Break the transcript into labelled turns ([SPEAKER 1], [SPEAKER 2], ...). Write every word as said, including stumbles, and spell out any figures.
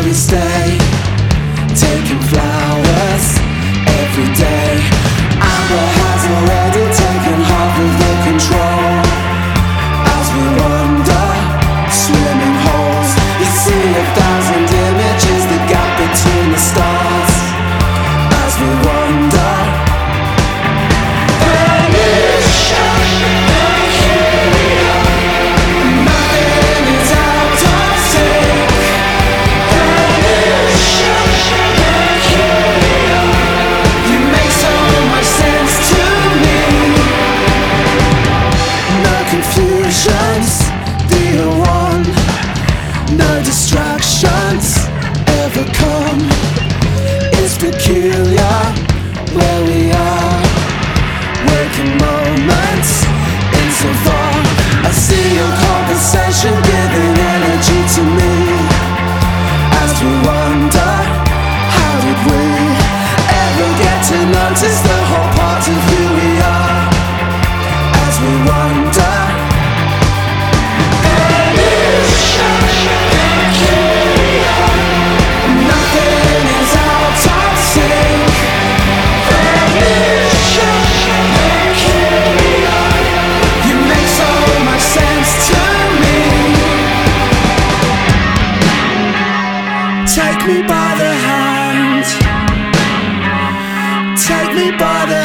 [SPEAKER 1] we stay, taking flowers every day. Amber has already taken half of the control. As we wander, swimming holes, you see a thousand images, the gap between the stars. As we wander, nothing is out of sync. You make so much sense to me. No confusions, the one. No distractions ever come. It's peculiar where we are, waking moments insofar. I see your conversation giving energy to me. As we wonder, how did we ever get to notice the whole part of who we are? As we wonder, nothing is out of sync. You make so much sense to me. Take me by the hand, take me by the